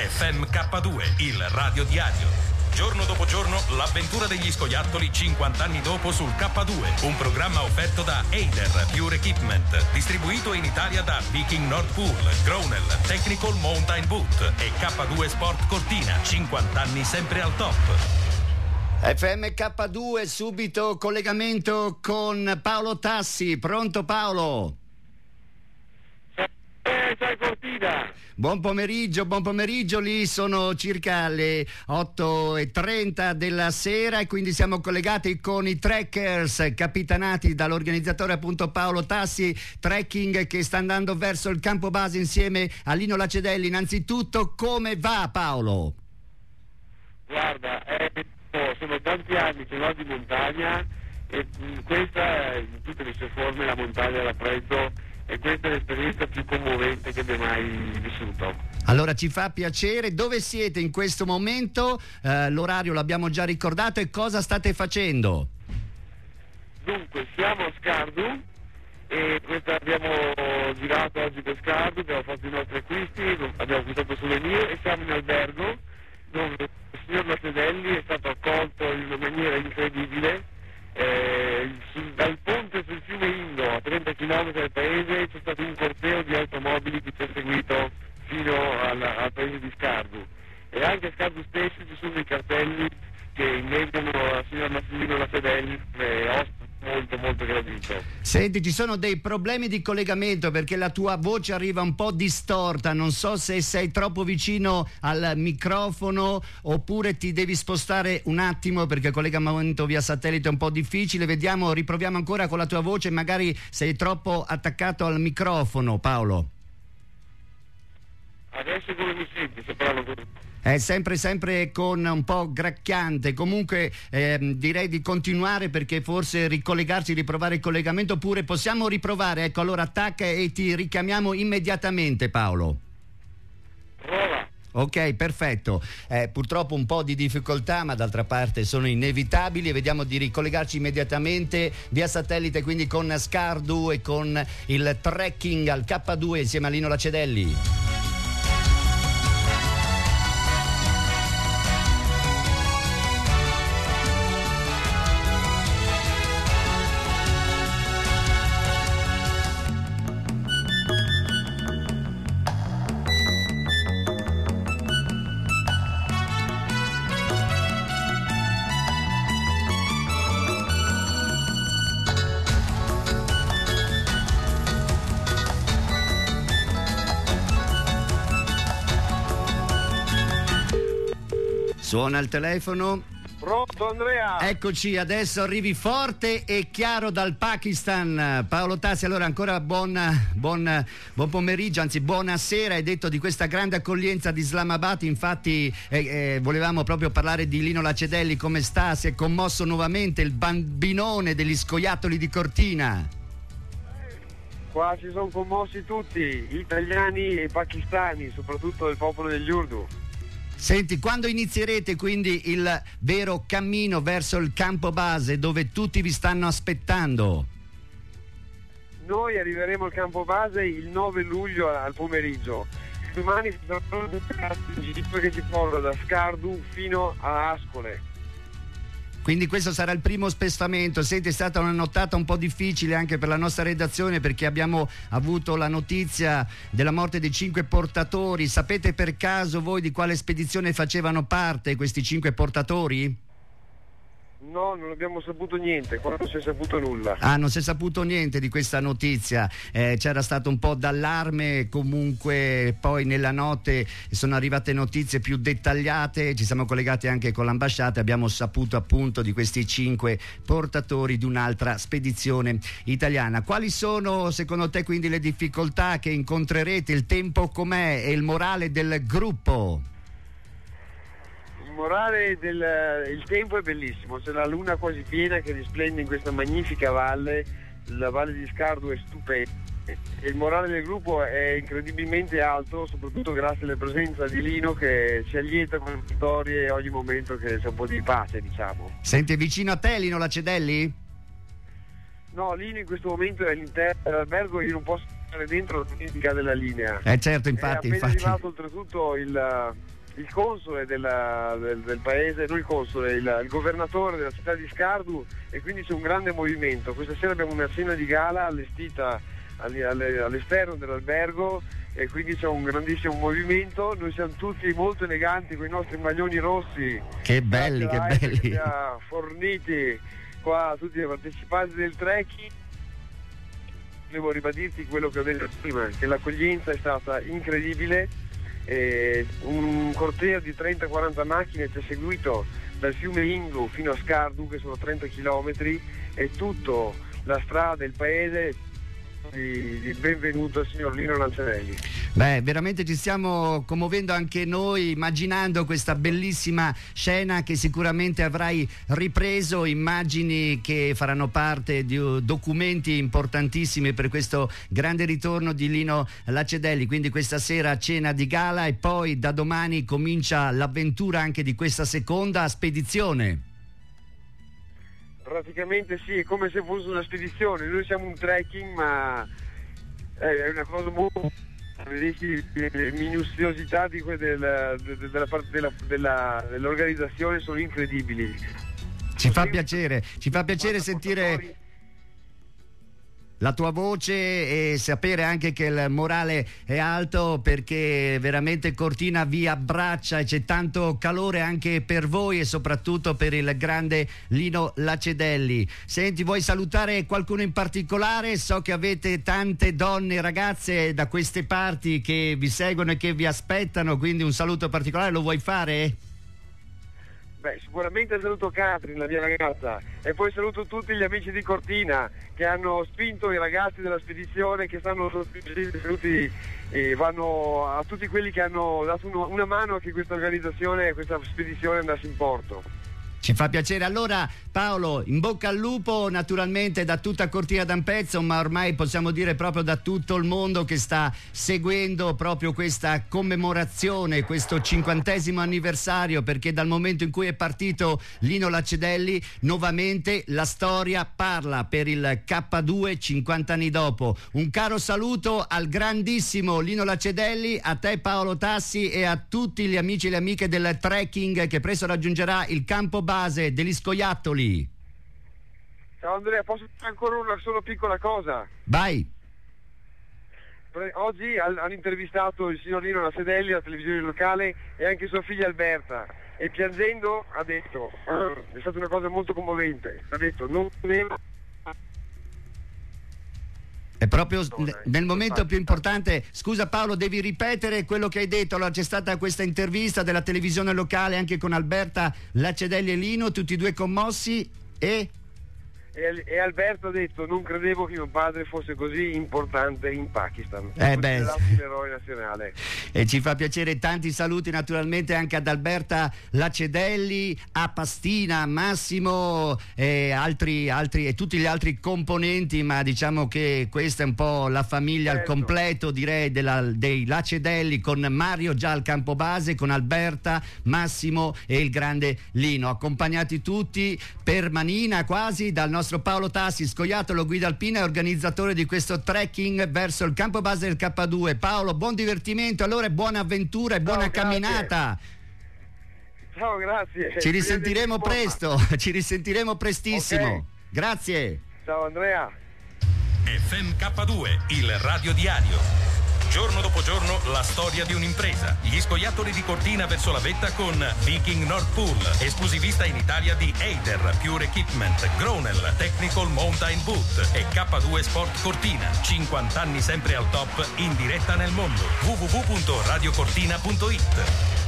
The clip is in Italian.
FMK2, il radio diario. Giorno dopo giorno, l'avventura degli scoiattoli 50 anni dopo sul K2, un programma offerto da Eider Pure Equipment, distribuito in Italia da Viking Nord Pool, Grownell, Technical Mountain Boot e K2 Sport Cortina, 50 anni sempre al top. FMK2, subito collegamento con Paolo Tassi. Pronto Paolo? Ciao Cortina. Buon pomeriggio, lì sono circa le 8:30 della sera e quindi siamo collegati con i trekkers capitanati dall'organizzatore appunto Paolo Tassi, trekking che sta andando verso il campo base insieme a Lino Lacedelli. Innanzitutto come va Paolo? Guarda, sono tanti anni che vado in montagna e questa in tutte le sue forme la montagna l'apprezzo. E questa è l'esperienza più commovente che abbia mai vissuto. Allora ci fa piacere. Dove siete in questo momento? L'orario l'abbiamo già ricordato e cosa state facendo? Dunque, siamo a Skardu e abbiamo girato oggi per Skardu, abbiamo fatto i nostri acquisti, abbiamo acquistato souvenir e siamo in albergo dove il signor Lacedelli è stato accolto in una maniera incredibile. Dal ponte sul fiume Indo a 30 km dal paese c'è stato un corteo di automobili che ci ha seguito fino al paese di Skardu e anche a Skardu stesso ci sono dei cartelli che inventano al signor Massimino Lacedelli ospite molto gradito. Senti, ci sono dei problemi di collegamento perché la tua voce arriva un po' distorta, non so se sei troppo vicino al microfono oppure ti devi spostare un attimo perché il collegamento via satellite è un po' difficile. Vediamo, riproviamo ancora con la tua voce, magari sei troppo attaccato al microfono Paolo. Adesso come mi senti? Se parlo così. È sempre con un po' gracchiante. Comunque direi di continuare perché forse ricollegarci, riprovare il collegamento, oppure possiamo riprovare. Ecco, allora attacca e ti richiamiamo immediatamente Paolo. Prova. Ok, perfetto. Purtroppo un po' di difficoltà, ma d'altra parte sono inevitabili e vediamo di ricollegarci immediatamente via satellite, quindi con Skardu e con il trekking al K2 insieme a Lino Lacedelli. Suona il telefono. Pronto Andrea? Eccoci, adesso arrivi forte e chiaro dal Pakistan. Paolo Tassi, allora ancora buon pomeriggio, anzi buonasera. Hai detto di questa grande accoglienza di Islamabad, infatti volevamo proprio parlare di Lino Lacedelli. Come sta? Si è commosso nuovamente il bambinone degli scoiattoli di Cortina. Qua si sono commossi tutti, italiani e pakistani, soprattutto il popolo degli Urdu. Senti, quando inizierete quindi il vero cammino verso il campo base dove tutti vi stanno aspettando? Noi arriveremo al campo base il 9 luglio al pomeriggio. Domani saranno un jeep che ci porta da Skardu fino a Ascole. Quindi questo sarà il primo spostamento. Senti, è stata una nottata un po' difficile anche per la nostra redazione perché abbiamo avuto la notizia della morte dei 5 portatori. Sapete per caso voi di quale spedizione facevano parte questi 5 portatori? No, non abbiamo saputo niente, qua non si è saputo nulla. Ah, non si è saputo niente di questa notizia. C'era stato un po' d'allarme, comunque poi nella notte sono arrivate notizie più dettagliate, ci siamo collegati anche con l'ambasciata e abbiamo saputo appunto di questi 5 portatori di un'altra spedizione italiana. Quali sono secondo te quindi le difficoltà che incontrerete? Il tempo com'è e il morale del gruppo? Il morale il tempo è bellissimo, c'è la luna quasi piena che risplende in questa magnifica valle, la valle di Skardu è stupenda e il morale del gruppo è incredibilmente alto, soprattutto grazie alla presenza di Lino che ci allieta con le storie ogni momento che c'è un po' di pace, diciamo. Senti, vicino a te Lino Lacedelli? No, Lino in questo momento è all'interno dell'albergo, io non posso stare dentro la politica della linea. Certo, infatti. È appena arrivato oltretutto il console del paese, non il console, il governatore della città di Skardu, e quindi c'è un grande movimento. Questa sera abbiamo una cena di gala allestita all'esterno dell'albergo e quindi c'è un grandissimo movimento. Noi siamo tutti molto eleganti con i nostri maglioni rossi. Che belli, che belli! Ci ha forniti qua tutti i partecipanti del trekking. Devo ribadirti quello che ho detto prima, che l'accoglienza è stata incredibile. Un corteo di 30-40 macchine ci ha seguito dal fiume Indu fino a Skardu, che sono 30 km, e tutta la strada, il paese di benvenuto al signor Lino Lanciadelli. Beh, veramente ci stiamo commuovendo anche noi immaginando questa bellissima scena che sicuramente avrai ripreso, immagini che faranno parte di documenti importantissimi per questo grande ritorno di Lino Lacedelli. Quindi questa sera cena di gala e poi da domani comincia l'avventura anche di questa seconda spedizione. Praticamente sì, è come se fosse una spedizione. Noi siamo un trekking, ma è una cosa molto... le minuziosità di dell'organizzazione sono incredibili. Ci fa piacere sentire la tua voce e sapere anche che il morale è alto, perché veramente Cortina vi abbraccia e c'è tanto calore anche per voi e soprattutto per il grande Lino Lacedelli. Senti, vuoi salutare qualcuno in particolare? So che avete tante donne, ragazze da queste parti che vi seguono e che vi aspettano, quindi un saluto particolare lo vuoi fare? Beh, sicuramente saluto Katrin, la mia ragazza, e poi saluto tutti gli amici di Cortina che hanno spinto i ragazzi della spedizione, che stanno tutti, vanno a tutti quelli che hanno dato una mano a che questa organizzazione, questa spedizione andasse in porto. Ci fa piacere. Allora Paolo, in bocca al lupo naturalmente da tutta Cortina d'Ampezzo, ma ormai possiamo dire proprio da tutto il mondo che sta seguendo proprio questa commemorazione, questo 50° anniversario, perché dal momento in cui è partito Lino Lacedelli nuovamente la storia parla per il K2 50 anni dopo. Un caro saluto al grandissimo Lino Lacedelli, a te Paolo Tassi e a tutti gli amici e le amiche del trekking che presto raggiungerà il campo base degli Scoiattoli. Ciao Andrea, posso dire ancora una solo piccola cosa? Vai. Oggi hanno intervistato il signor Lino Lacedelli alla televisione locale e anche sua figlia Alberta, e piangendo ha detto, è stata una cosa molto commovente, ha detto non è proprio nel momento più importante. Scusa Paolo, devi ripetere quello che hai detto. Allora, c'è stata questa intervista della televisione locale anche con Alberta Lacedelli e Lino, tutti e due commossi, e Alberto ha detto non credevo che mio padre fosse così importante in Pakistan. L'eroe nazionale. E ci fa piacere. Tanti saluti naturalmente anche ad Alberta Lacedelli, a Pastina, Massimo e altri e tutti gli altri componenti, ma diciamo che questa è un po' la famiglia al completo, direi, dei Lacedelli, con Mario già al campo base, con Alberta, Massimo e il grande Lino, accompagnati tutti per manina quasi dal nostro Paolo Tassi, scoiattolo, guida alpina e organizzatore di questo trekking verso il campo base del K2. Paolo, buon divertimento allora e buona avventura e buona camminata. Ciao, grazie. Ci risentiremo presto, ci risentiremo prestissimo. Okay. Grazie. Ciao Andrea. FM K2, il radio diario. Giorno dopo giorno la storia di un'impresa. Gli Scoiattoli di Cortina verso la vetta con Viking North Pool, esclusivista in Italia di Eider, Pure Equipment, Gronel, Technical Mountain Boot e K2 Sport Cortina. 50 anni sempre al top, in diretta nel mondo. www.radiocortina.it.